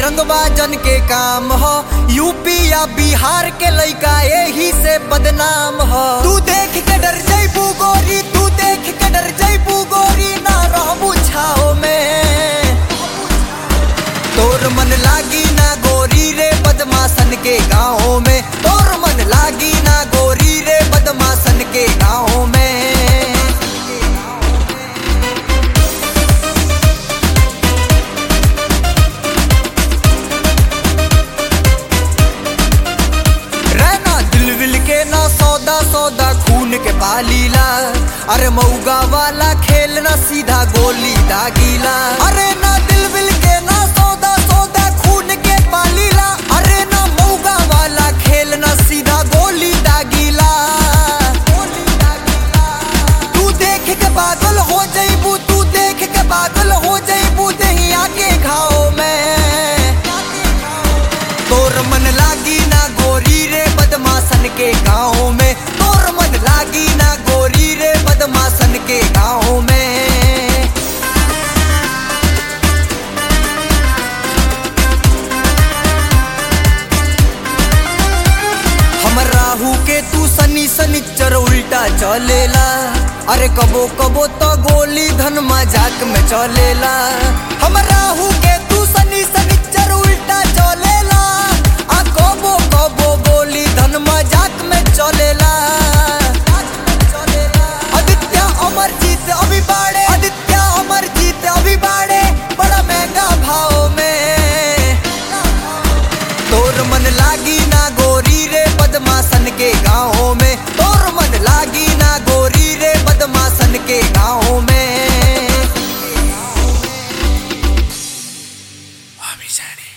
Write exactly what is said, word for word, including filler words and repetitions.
रंगबाजन के काम हो, यूपी या बिहार के लइका यही से बदनाम हो। तू देख के डर जइबू गोरी, तू देख के डर जइबू गोरी, ना रहबू छाओ में। तोर मन लागी ना गोरी रे बदमाशन के गाँव में, तोर मन लागी ना गोरी रे बदमाशन के गाँव में। सौदा खून के पालीला, अरे मऊगा वाला खेल ना सीधा गोली दागीला। अरे ना दिल विल के ना सौदा, सौदा खून के पालीला, अरे ना मऊगा वाला खेल ना सीधा गोली दागीला। तू देख के पागल हो जाइबू, तू देख के पागल हो जाइबू दहिया के घाव में। तोर मन लागी ना गोरी रे बदमाशन के गाँव में, तोर मन लागी ना गोरी रे बदमाशन के गाँव में। हम राहु के तू शनि शनिचर उल्टा चलेला, अरे कबो कबो तो गोली धन मजाक में चलेला। हम राहु के तू शनि शनिचर उल्टा चलेला, आ कबो कबो गोली धन मजाक में चलेला। आदित्य अमरजीत अभी बाड़े, आदित्य अमरजीत अभी बाड़े बड़ा महंगा भाव में। तोर मन लागी ना गोरी रे बदमाशन के गाँव में, तोर मन लागी ना गोरी रे बदमाशन के गाँव में।